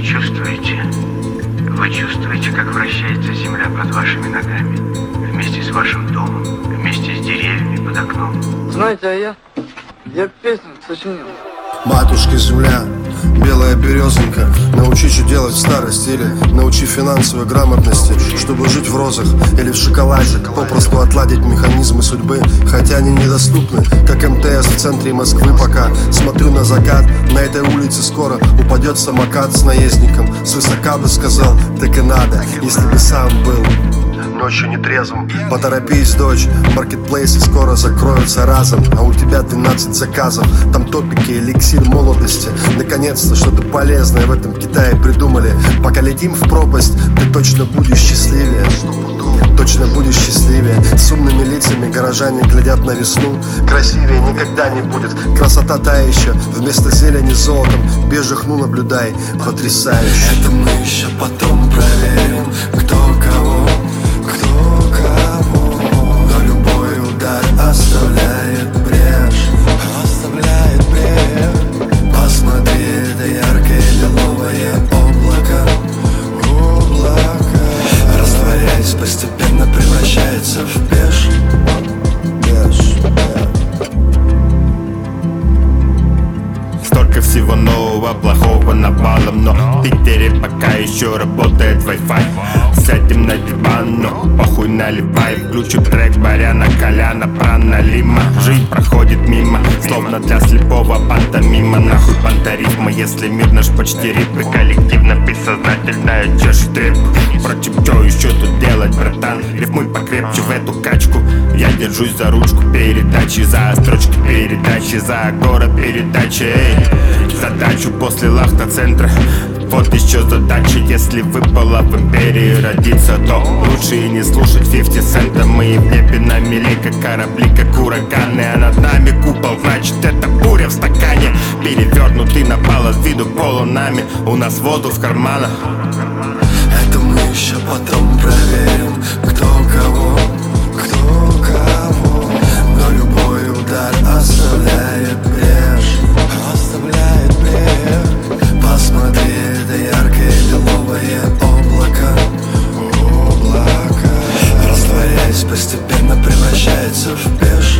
Вы чувствуете, как вращается земля под вашими ногами, вместе с вашим домом, вместе с деревьями под окном. Знаете, а я песню сочинил. Матушка земля, белая березонька, научи, что делать в старости, или научи финансовой грамотности, чтобы жить в розах или в шоколаде, попросту отладить механизмы судьбы, хотя они недоступны, как МТС в центре Москвы. Пока смотрю на закат, на этой улице скоро упадет самокат с наездником. Свысока бы сказал, так и надо, если бы сам был ночью нетрезвым. Поторопись, дочь, маркетплейсы скоро закроются разом, а у тебя 12 заказов. Там топики, эликсир молодости. Наконец-то что-то полезное в этом Китае придумали. Пока летим в пропасть, ты точно будешь счастливее. Точно будешь счастливее. С умными лицами горожане глядят на весну. Красивее никогда не будет. Красота та еще. Вместо зелени золотом бежих, ну наблюдай. Потрясающе. Это мы еще потом проверим, кто кого. Но любой удар оставляет брешь. Посмотри, это яркое лиловое облако. Растворяясь, постепенно превращается в беж. Столько всего нового, плохого навалом, но в Питере пока еще работает Wi-Fi. Сядем на диван, но похуй наливай. Включим трек Баряна, Коляна, Праналима. Жизнь проходит мимо, словно для слепого пантомима. Нахуй пантарифма, если мир наш почти рипы. Коллективно, бессознательная чешет реп. Впрочем, что еще тут делать, братан? Рифмуй покрепче в эту качку. Я держусь за ручку передачи, за строчки передачи, за город передачи, эй. Задачу после лахта-центра. Вот еще задача, если выпало в империи родиться, то лучше и не слушать 50 цента. Мы в небе на мели, как корабли, как ураганы, а над нами купол, значит это буря в стакане. Перевернутый на пол виду полунами, у нас воздух в карманах. Это мы еще потом проверим, кто кого. Но любой удар оставляет брешь. Посмотри, это яркое лиловое облако. Растворяясь, постепенно превращается в беж.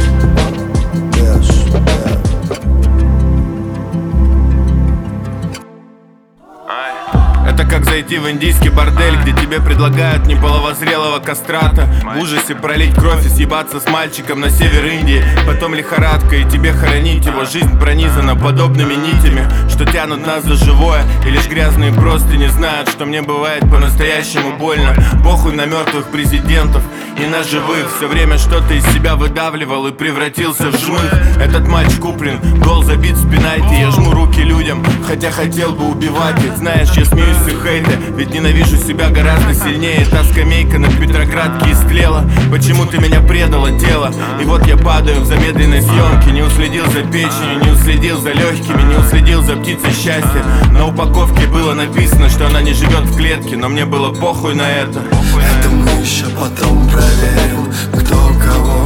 Это как зайти в индийский бордель, где тебе предлагают неполовозрелого кастрата. В ужасе пролить кровь и съебаться с мальчиком на север Индии. Потом лихорадка, и тебе хоронить его. Жизнь пронизана подобными нитями, что тянут нас за живое. И лишь грязные простыни знают, что мне бывает по-настоящему больно. Похуй на мертвых президентов и на живых. Все время что-то из себя выдавливал и превратился в жмых. Этот матч куплен, гол забит в пенальти. Я жму руки людям, хотя хотел бы убивать их. Знаешь, я смеюсь с их хейта, ведь ненавижу себя гораздо сильнее. Та скамейка на Петроградке истлела. Почему ты меня предала, тело? И вот я падаю в замедленной съемке. Не уследил за печенью, не уследил за легкими, не уследил за птицей счастья. На упаковке было написано, что она не живет в клетке, но мне было похуй на это. Это мы еще потом проверим, кто кого.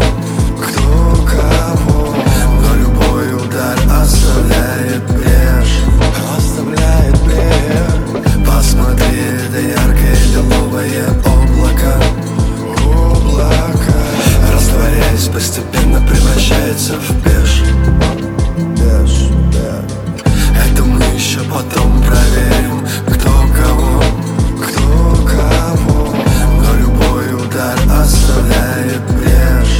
Но любой удар оставляет брешь. Посмотри, это яркое лиловое облако. Растворяясь, постепенно превращается в беж. Это мы еще потом проверим, кто кого. Но любой удар оставляет брешь.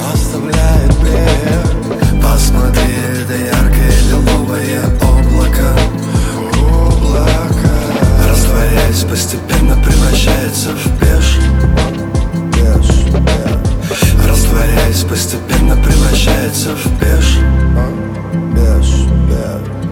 Посмотри, это яркое лиловое облако. Растворяясь, постепенно превращается в беж. Растворяясь, постепенно превращается в беж.